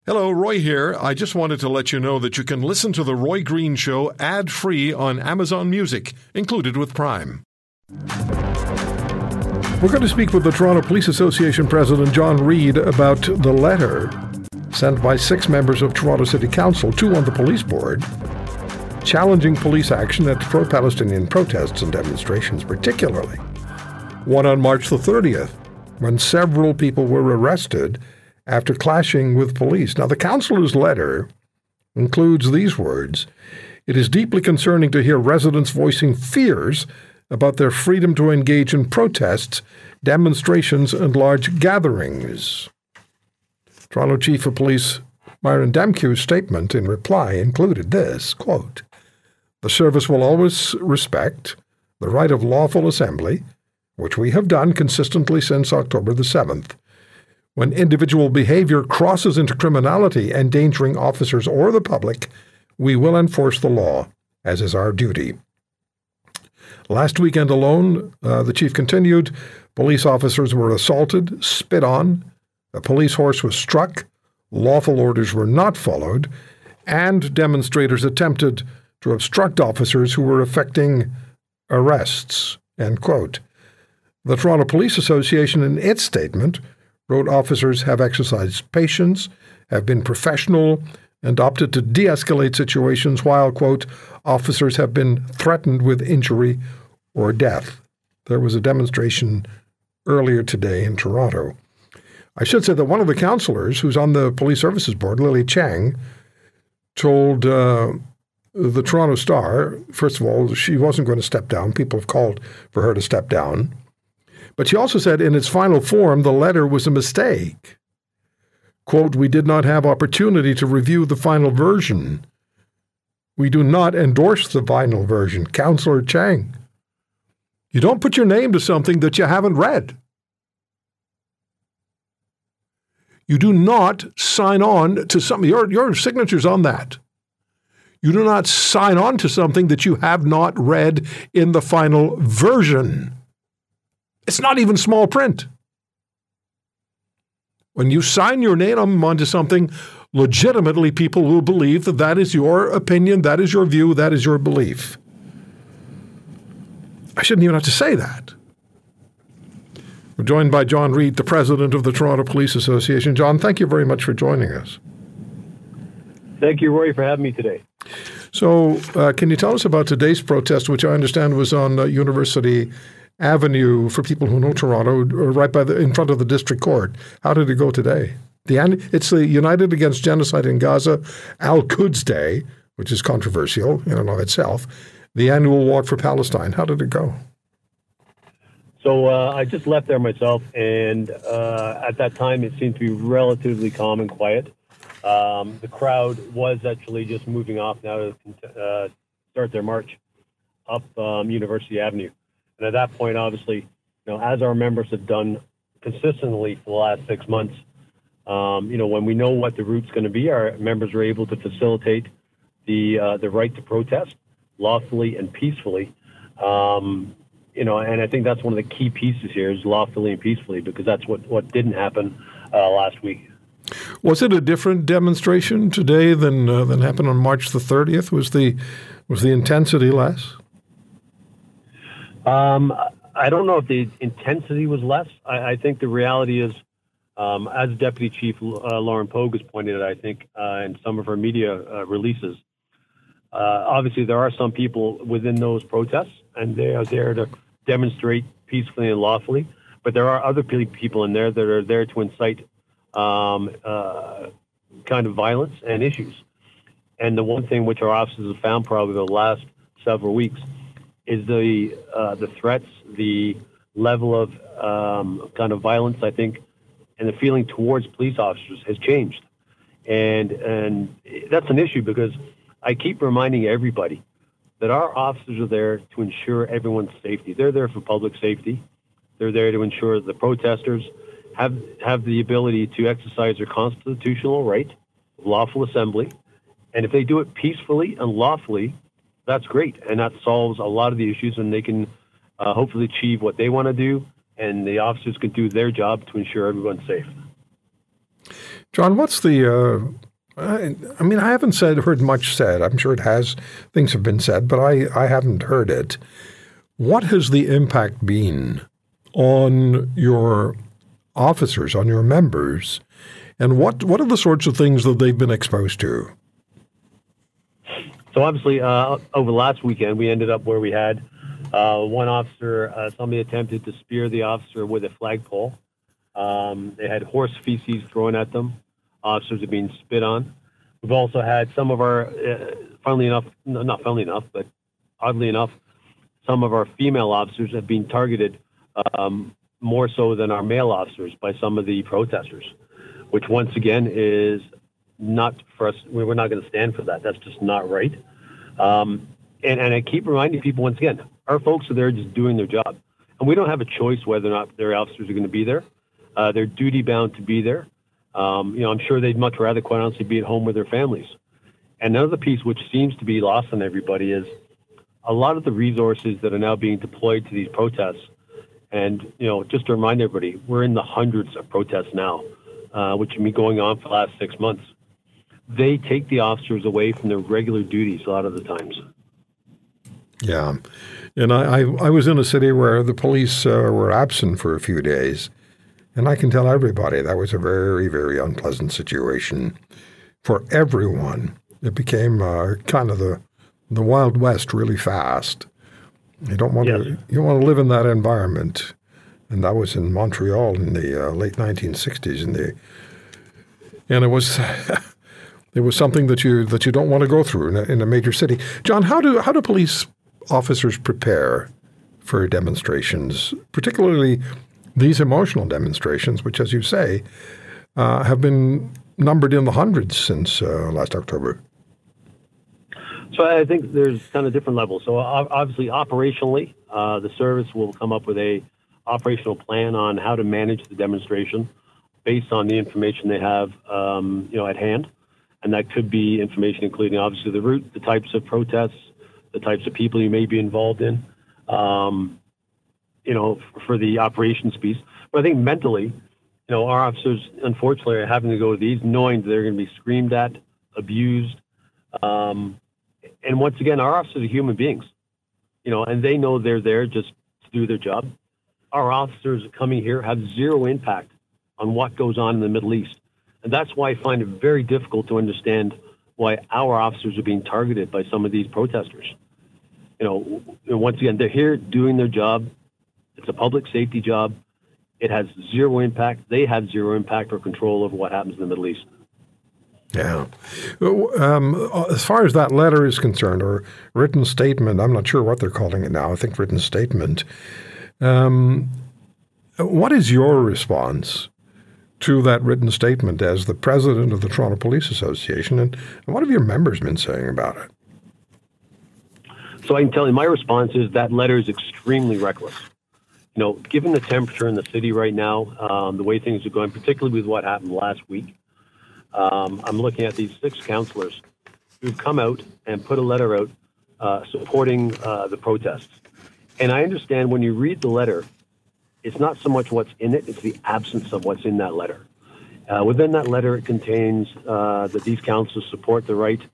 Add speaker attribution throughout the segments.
Speaker 1: Hello, Roy here. I just wanted to let you know that you can listen to The Roy Green Show ad-free on Amazon Music, included with Prime. We're going to speak with the Toronto Police Association President John Reid about the letter sent by 6 members of Toronto City Council, 2 on the police board, challenging police action at pro-Palestinian protests and demonstrations, particularly one on March the 30th, when several people were arrested after clashing with police. Now, the councillor's letter includes these words: "It is deeply concerning to hear residents voicing fears about their freedom to engage in protests, demonstrations, and large gatherings." Toronto Chief of Police Myron Demkiw's statement in reply included this, quote, "The service will always respect the right of lawful assembly, which we have done consistently since October the 7th. When individual behavior crosses into criminality, endangering officers or the public, we will enforce the law, as is our duty." Last weekend alone, the chief continued, police officers were assaulted, spit on, a police horse was struck, lawful orders were not followed, and demonstrators attempted to obstruct officers who were effecting arrests, end quote. The Toronto Police Association, in its statement, wrote officers have exercised patience, have been professional, and opted to de-escalate situations while, quote, officers have been threatened with injury or death. There was a demonstration earlier today in Toronto. I should say that one of the councillors who's on the Police Services Board, Lily Chang, told the Toronto Star, first of all, she wasn't going to step down. People have called for her to step down. But she also said in its final form, the letter was a mistake. Quote, "We did not have opportunity to review the final version. We do not endorse the final version." Councillor Chang, you don't put your name to something that you haven't read. You do not sign on to something. Your signature's on that. You do not sign on to something that you have not read in the final version. It's not even small print. When you sign your name onto something, legitimately people will believe that that is your opinion, that is your view, that is your belief. I shouldn't even have to say that. We're joined by John Reid, the president of the Toronto Police Association. John, thank you very much for joining us.
Speaker 2: Thank you, Roy, for having me today.
Speaker 1: So can you tell us about today's protest, which I understand was on University Avenue, for people who know Toronto, right in front of the district court? How did it go today? It's the United Against Genocide in Gaza Al-Quds Day, which is controversial in and of itself. The annual Walk for Palestine. How did it go?
Speaker 2: So I just left there myself, and at that time it seemed to be relatively calm and quiet. The crowd was actually just moving off now to start their march up University Avenue. And at that point, obviously, as our members have done consistently for the last 6 months, when we know what the route's going to be, our members are able to facilitate the right to protest lawfully and peacefully. And I think that's one of the key pieces here is lawfully and peacefully, because that's what didn't happen last week.
Speaker 1: Was it a different demonstration today than happened on March the 30th? Was the intensity less?
Speaker 2: I don't know if the intensity was less. I think the reality is, as Deputy Chief Lauren Pogue has pointed out, I think, in some of her media releases, obviously there are some people within those protests, and they are there to demonstrate peacefully and lawfully. But there are other people in there that are there to incite kind of violence and issues. And the one thing which our officers have found probably the last several weeks is the threats, the level of kind of violence, I think, and the feeling towards police officers has changed. And that's an issue, because I keep reminding everybody that our officers are there to ensure everyone's safety. They're there for public safety. They're there to ensure the protesters have the ability to exercise their constitutional right of lawful assembly. And if they do it peacefully and lawfully, that's great. And that solves a lot of the issues, and they can hopefully achieve what they want to do, and the officers can do their job to ensure everyone's safe.
Speaker 1: John, what's the? I mean, I haven't heard much said. I'm sure things have been said, but I haven't heard it. What has the impact been on your officers, on your members, and what are the sorts of things that they've been exposed to?
Speaker 2: So obviously, over the last weekend, we ended up where we had one officer, somebody attempted to spear the officer with a flagpole. They had horse feces thrown at them. Officers are being spit on. We've also had some of our, oddly enough, some of our female officers have been targeted more so than our male officers by some of the protesters, which once again is not for us. We're not going to stand for that. That's just not right. And I keep reminding people once again, our folks are there just doing their job. And we don't have a choice whether or not their officers are going to be there. They're duty bound to be there. I'm sure they'd much rather, quite honestly, be at home with their families. And another piece which seems to be lost on everybody is a lot of the resources that are now being deployed to these protests. And, just to remind everybody, we're in the hundreds of protests now, which have been going on for the last 6 months. They take the officers away from their regular duties a lot of the times.
Speaker 1: Yeah. And I was in a city where the police were absent for a few days. And I can tell everybody that was a very, very unpleasant situation for everyone. It became kind of the Wild West really fast. You don't want to live in that environment. And that was in Montreal in the late 1960s. And it was it was something that you don't want to go through in a major city. John, how do police officers prepare for demonstrations, particularly these emotional demonstrations, which, as you say, have been numbered in the hundreds since last October?
Speaker 2: So I think there's kind of different levels. So obviously, operationally, the service will come up with a operational plan on how to manage the demonstration based on the information they have, at hand. And that could be information including, obviously, the route, the types of protests, the types of people you may be involved in, for the operations piece. But I think mentally, our officers, unfortunately, are having to go to these knowing that they're going to be screamed at, abused. And once again, our officers are human beings, and they know they're there just to do their job. Our officers coming here have zero impact on what goes on in the Middle East. And that's why I find it very difficult to understand why our officers are being targeted by some of these protesters. Once again, they're here doing their job. It's a public safety job. It has zero impact. They have zero impact or control over what happens in the Middle East.
Speaker 1: Yeah. As far as that letter is concerned, or written statement, I'm not sure what they're calling it now. I think written statement. What is your response to that written statement as the president of the Toronto Police Association, and what have your members been saying about it?
Speaker 2: So I can tell you my response is that letter is extremely reckless. Given the temperature in the city right now, the way things are going, particularly with what happened last week, I'm looking at these 6 councillors who've come out and put a letter out supporting the protests. And I understand when you read the letter, it's not so much what's in it, it's the absence of what's in that letter. Within that letter, it contains that these councillors support the right,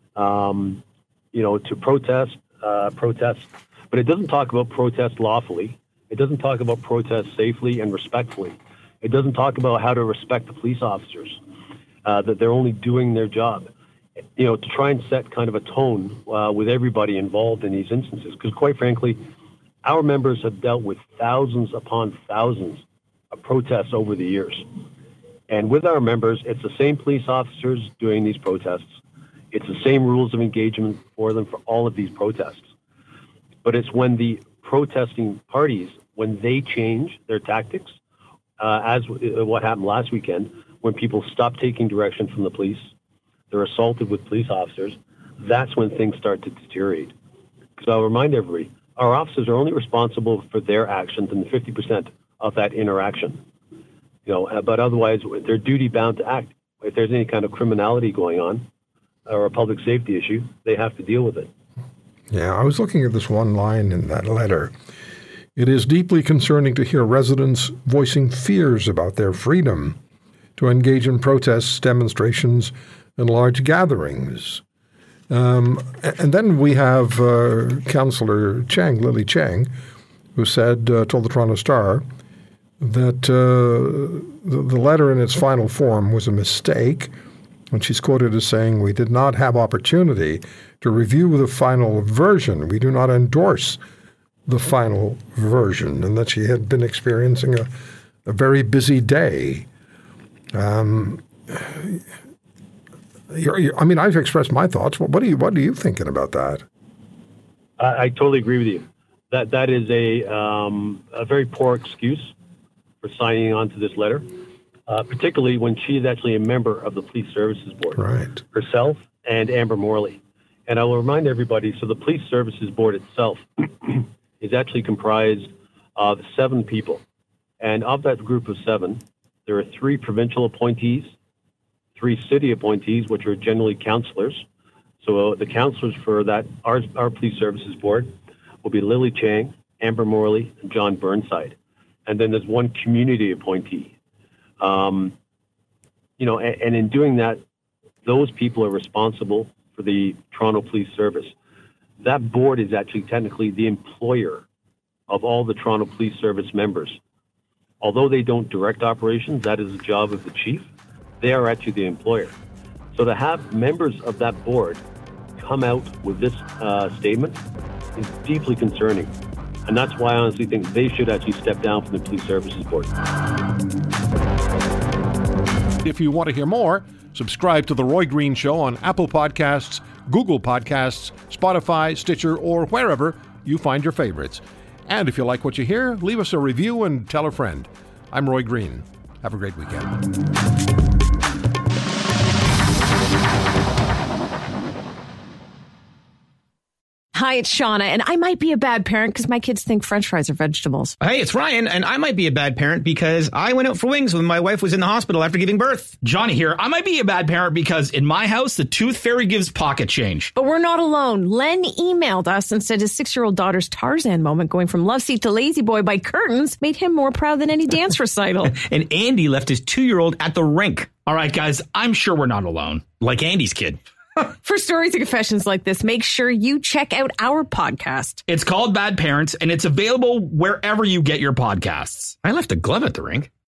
Speaker 2: to protest, but it doesn't talk about protest lawfully. It doesn't talk about protest safely and respectfully. It doesn't talk about how to respect the police officers, that they're only doing their job, to try and set kind of a tone with everybody involved in these instances. Because quite frankly, our members have dealt with thousands upon thousands of protests over the years. And with our members, it's the same police officers doing these protests. It's the same rules of engagement for them for all of these protests. But it's when the protesting parties, when they change their tactics, as what happened last weekend, when people stop taking direction from the police, they're assaulted with police officers, that's when things start to deteriorate. Because I'll remind everybody, our officers are only responsible for their actions in 50% of that interaction. But otherwise, they're duty bound to act. If there's any kind of criminality going on or a public safety issue, they have to deal with it.
Speaker 1: Yeah, I was looking at this one line in that letter. It is deeply concerning to hear residents voicing fears about their freedom to engage in protests, demonstrations, and large gatherings. And then we have Councillor Cheng, Lily Cheng, who said, told the Toronto Star, that the letter in its final form was a mistake. And she's quoted as saying, "We did not have opportunity to review the final version. We do not endorse the final version," and that she had been experiencing a very busy day. I've expressed my thoughts. What are you thinking about that?
Speaker 2: I totally agree with you. That is a very poor excuse for signing on to this letter, particularly when she is actually a member of the Police Services Board,
Speaker 1: right? Herself
Speaker 2: and Amber Morley. And I will remind everybody, so the Police Services Board itself is actually comprised of 7 people. And of that group of 7, there are 3 provincial appointees, 3 city appointees, which are generally councillors. So the councillors for that, our Police Services Board, will be Lily Cheng, Amber Morley, and John Burnside. And then there's 1 community appointee. And in doing that, those people are responsible for the Toronto Police Service. That board is actually technically the employer of all the Toronto Police Service members. Although they don't direct operations, that is the job of the chief. They are actually the employer. So to have members of that board come out with this statement is deeply concerning. And that's why I honestly think they should actually step down from the Police Services Board.
Speaker 3: If you want to hear more, subscribe to The Roy Green Show on Apple Podcasts, Google Podcasts, Spotify, Stitcher, or wherever you find your favorites. And if you like what you hear, leave us a review and tell a friend. I'm Roy Green. Have a great weekend.
Speaker 4: Hi, it's Shauna, and I might be a bad parent because my kids think French fries are vegetables.
Speaker 5: Hey, it's Ryan, and I might be a bad parent because I went out for wings when my wife was in the hospital after giving birth.
Speaker 6: Johnny here. I might be a bad parent because in my house, the tooth fairy gives pocket change.
Speaker 4: But we're not alone. Len emailed us and said his 6-year-old daughter's Tarzan moment going from love seat to lazy boy by curtains made him more proud than any dance recital.
Speaker 5: And Andy left his 2-year-old at the rink.
Speaker 6: All right, guys, I'm sure we're not alone. Like Andy's kid.
Speaker 4: For stories and confessions like this, make sure you check out our podcast.
Speaker 6: It's called Bad Parents, and it's available wherever you get your podcasts.
Speaker 5: I left a glove at the rink.